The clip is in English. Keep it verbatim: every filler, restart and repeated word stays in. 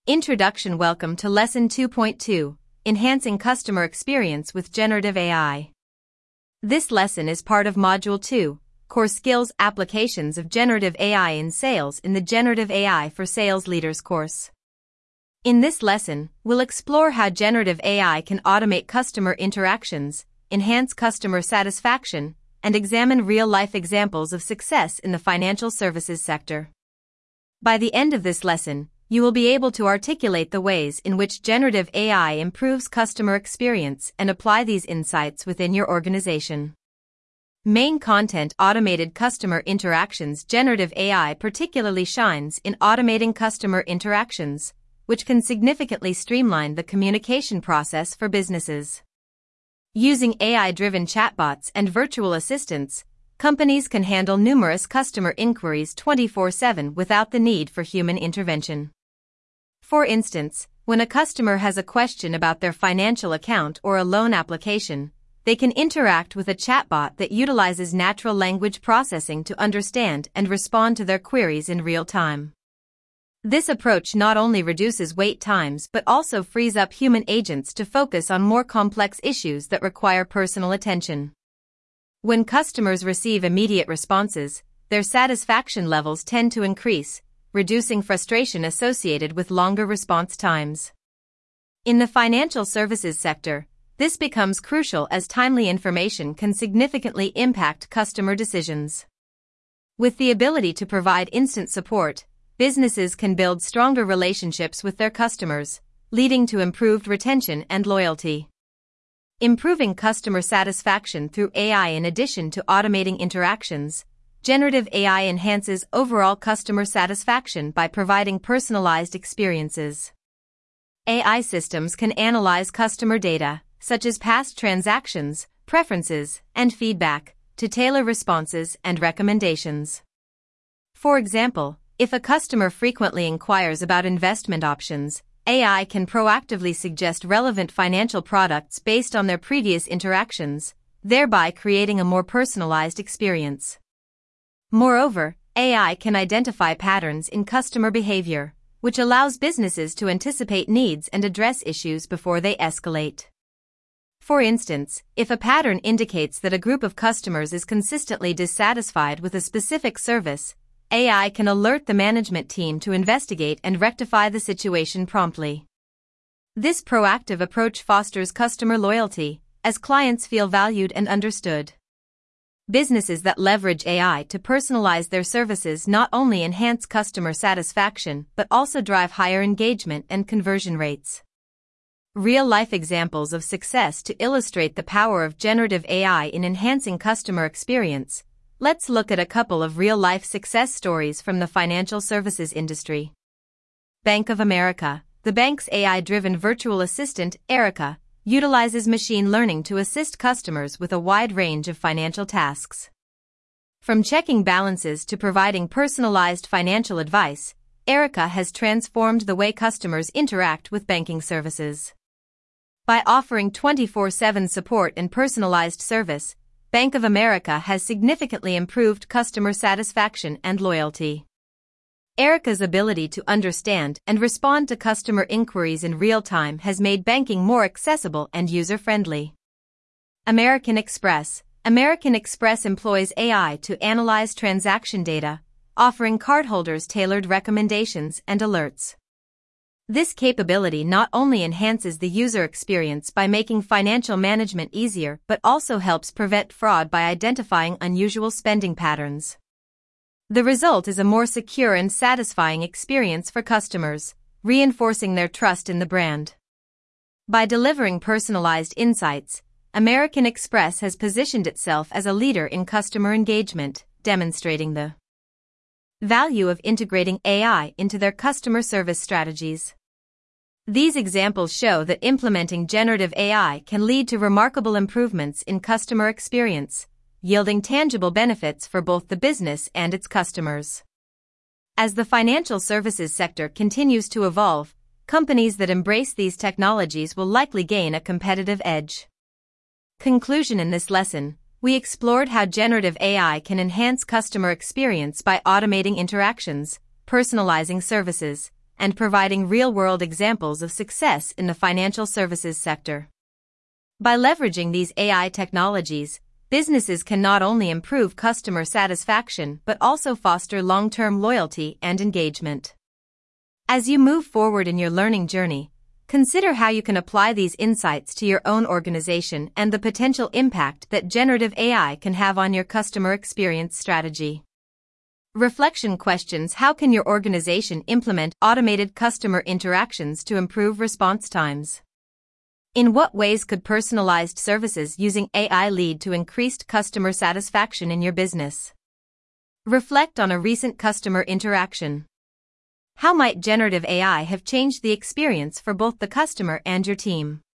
Introduction. Welcome to Lesson two point two, Enhancing Customer Experience with Generative A I. This lesson is part of Module two, Core Skills Applications of Generative A I in Sales in the Generative A I for Sales Leaders course. In this lesson, we'll explore how generative A I can automate customer interactions, enhance customer satisfaction, and examine real-life examples of success in the financial services sector. By the end of this lesson, you will be able to articulate the ways in which generative A I improves customer experience and apply these insights within your organization. Main content: automated customer interactions. Generative A I particularly shines in automating customer interactions, which can significantly streamline the communication process for businesses. Using A I-driven chatbots and virtual assistants, companies can handle numerous customer inquiries twenty-four seven without the need for human intervention. For instance, when a customer has a question about their financial account or a loan application, they can interact with a chatbot that utilizes natural language processing to understand and respond to their queries in real time. This approach not only reduces wait times but also frees up human agents to focus on more complex issues that require personal attention. When customers receive immediate responses, their satisfaction levels tend to increase, reducing frustration associated with longer response times. In the financial services sector, this becomes crucial as timely information can significantly impact customer decisions. With the ability to provide instant support, businesses can build stronger relationships with their customers, leading to improved retention and loyalty. Improving customer satisfaction through A I. In addition to automating interactions, generative A I enhances overall customer satisfaction by providing personalized experiences. A I systems can analyze customer data, such as past transactions, preferences, and feedback, to tailor responses and recommendations. For example, if a customer frequently inquires about investment options, A I can proactively suggest relevant financial products based on their previous interactions, thereby creating a more personalized experience. Moreover, A I can identify patterns in customer behavior, which allows businesses to anticipate needs and address issues before they escalate. For instance, if a pattern indicates that a group of customers is consistently dissatisfied with a specific service, A I can alert the management team to investigate and rectify the situation promptly. This proactive approach fosters customer loyalty, as clients feel valued and understood. Businesses that leverage A I to personalize their services not only enhance customer satisfaction but also drive higher engagement and conversion rates. Real-life examples of success to illustrate the power of generative A I in enhancing customer experience. Let's look at a couple of real-life success stories from the financial services industry. Bank of America. The bank's A I-driven virtual assistant, Erica, utilizes machine learning to assist customers with a wide range of financial tasks. From checking balances to providing personalized financial advice, Erica has transformed the way customers interact with banking services. By offering twenty-four seven support and personalized service, Bank of America has significantly improved customer satisfaction and loyalty. Erica's ability to understand and respond to customer inquiries in real time has made banking more accessible and user-friendly. American Express. American Express employs A I to analyze transaction data, offering cardholders tailored recommendations and alerts. This capability not only enhances the user experience by making financial management easier but also helps prevent fraud by identifying unusual spending patterns. The result is a more secure and satisfying experience for customers, reinforcing their trust in the brand. By delivering personalized insights, American Express has positioned itself as a leader in customer engagement, demonstrating the value of integrating A I into their customer service strategies. These examples show that implementing generative A I can lead to remarkable improvements in customer experience, yielding tangible benefits for both the business and its customers. As the financial services sector continues to evolve, companies that embrace these technologies will likely gain a competitive edge. Conclusion. In this lesson, we explored how generative A I can enhance customer experience by automating interactions, personalizing services, and providing real-world examples of success in the financial services sector. By leveraging these A I technologies, businesses can not only improve customer satisfaction but also foster long-term loyalty and engagement. As you move forward in your learning journey, consider how you can apply these insights to your own organization and the potential impact that generative A I can have on your customer experience strategy. Reflection questions: how can your organization implement automated customer interactions to improve response times? In what ways could personalized services using A I lead to increased customer satisfaction in your business? Reflect on a recent customer interaction. How might generative A I have changed the experience for both the customer and your team?